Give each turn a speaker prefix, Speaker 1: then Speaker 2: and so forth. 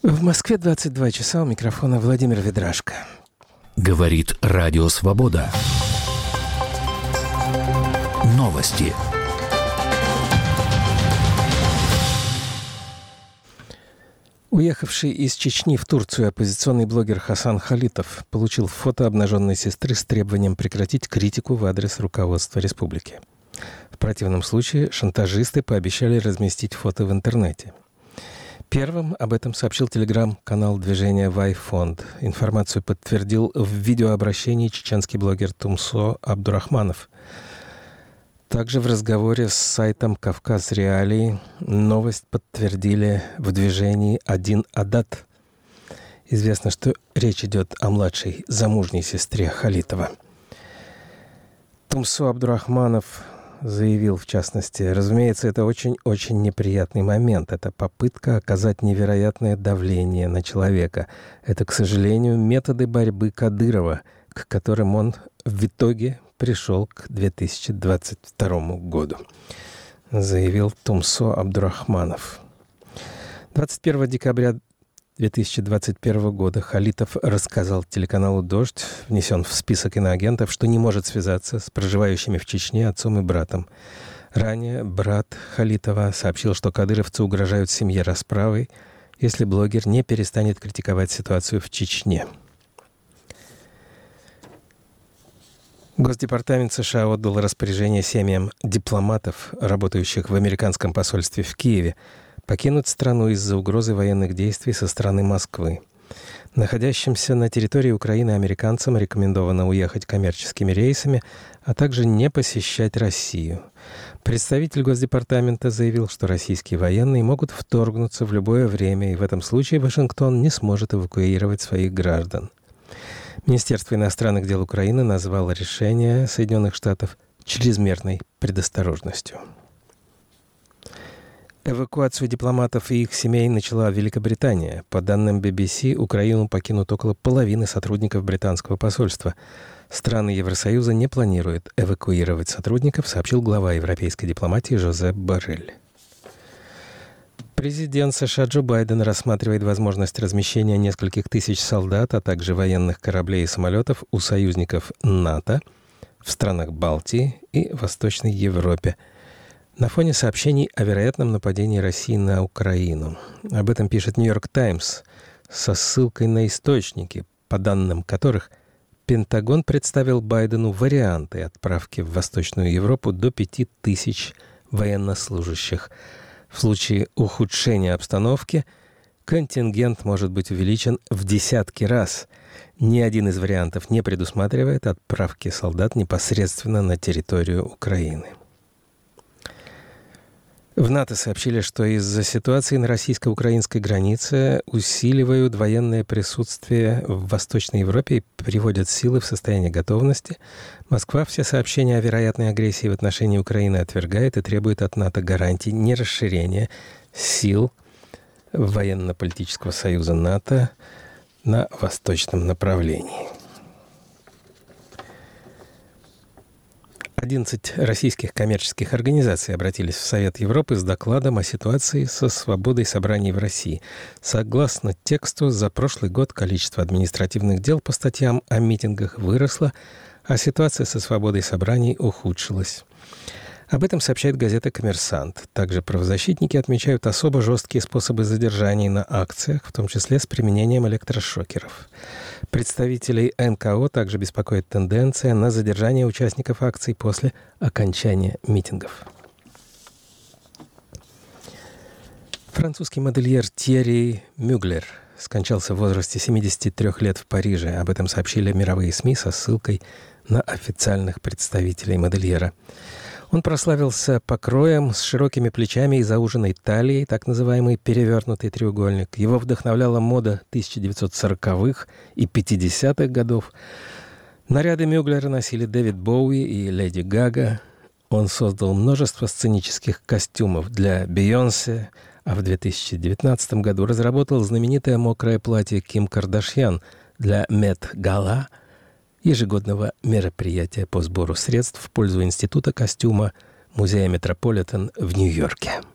Speaker 1: В Москве 22 часа, у микрофона Владимир Ведрашко.
Speaker 2: Говорит Радио Свобода. Новости.
Speaker 1: Уехавший из Чечни в Турцию оппозиционный блогер Хасан Халитов получил фото обнаженной сестры с требованием прекратить критику в адрес руководства республики. В противном случае шантажисты пообещали разместить фото в интернете. Первым об этом сообщил телеграм-канал движения «Вай-фонд». Информацию подтвердил в видеообращении чеченский блогер Тумсо Абдурахманов. Также в разговоре с сайтом «Кавказ Реалии» новость подтвердили в движении «Один Адат». Известно, что речь идет о младшей замужней сестре Халитова. Тумсо Абдурахманов заявил, в частности, разумеется, это очень-очень неприятный момент. Это попытка оказать невероятное давление на человека. Это, к сожалению, методы борьбы Кадырова, к которым он в итоге пришел к 2022 году, заявил Тумсо Абдурахманов. 21 декабря 2021 года Халитов рассказал телеканалу «Дождь», внесен в список иноагентов, что не может связаться с проживающими в Чечне отцом и братом. Ранее брат Халитова сообщил, что кадыровцы угрожают семье расправой, если блогер не перестанет критиковать ситуацию в Чечне. Госдепартамент США отдал распоряжение семьям дипломатов, работающих в американском посольстве в Киеве, покинуть страну из-за угрозы военных действий со стороны Москвы. Находящимся на территории Украины американцам рекомендовано уехать коммерческими рейсами, а также не посещать Россию. Представитель Госдепартамента заявил, что российские военные могут вторгнуться в любое время, и в этом случае Вашингтон не сможет эвакуировать своих граждан. Министерство иностранных дел Украины назвало решение Соединенных Штатов чрезмерной предосторожностью. Эвакуацию дипломатов и их семей начала Великобритания. По данным BBC, Украину покинут около половины сотрудников британского посольства. Страны Евросоюза не планируют эвакуировать сотрудников, сообщил глава европейской дипломатии Жозеп Боррель. Президент США Джо Байден рассматривает возможность размещения нескольких тысяч солдат, а также военных кораблей и самолетов у союзников НАТО в странах Балтии и Восточной Европе на фоне сообщений о вероятном нападении России на Украину. Об этом пишет «Нью-Йорк Таймс» со ссылкой на источники, по данным которых Пентагон представил Байдену варианты отправки в Восточную Европу до 5000 военнослужащих. В случае ухудшения обстановки контингент может быть увеличен в десятки раз. Ни один из вариантов не предусматривает отправки солдат непосредственно на территорию Украины. В НАТО сообщили, что из-за ситуации на российско-украинской границе усиливают военное присутствие в Восточной Европе и приводят силы в состояние готовности. Москва все сообщения о вероятной агрессии в отношении Украины отвергает и требует от НАТО гарантий нерасширения сил военно-политического союза НАТО на восточном направлении. 11 российских коммерческих организаций обратились в Совет Европы с докладом о ситуации со свободой собраний в России. Согласно тексту, за прошлый год количество административных дел по статьям о митингах выросло, а ситуация со свободой собраний ухудшилась. Об этом сообщает газета «Коммерсант». Также правозащитники отмечают особо жесткие способы задержаний на акциях, в том числе с применением электрошокеров. Представителей НКО также беспокоит тенденция на задержание участников акций после окончания митингов. Французский модельер Тьерри Мюглер скончался в возрасте 73 лет в Париже. Об этом сообщили мировые СМИ со ссылкой на официальных представителей модельера. Он прославился покроем с широкими плечами и зауженной талией, так называемый перевернутый треугольник. Его вдохновляла мода 1940-х и 50-х годов. Наряды Мюглера носили Дэвид Боуи и Леди Гага. Он создал множество сценических костюмов для Бейонсе, а в 2019 году разработал знаменитое мокрое платье Ким Кардашьян для Met Gala, ежегодного мероприятия по сбору средств в пользу Института костюма Музея Метрополитен в Нью-Йорке.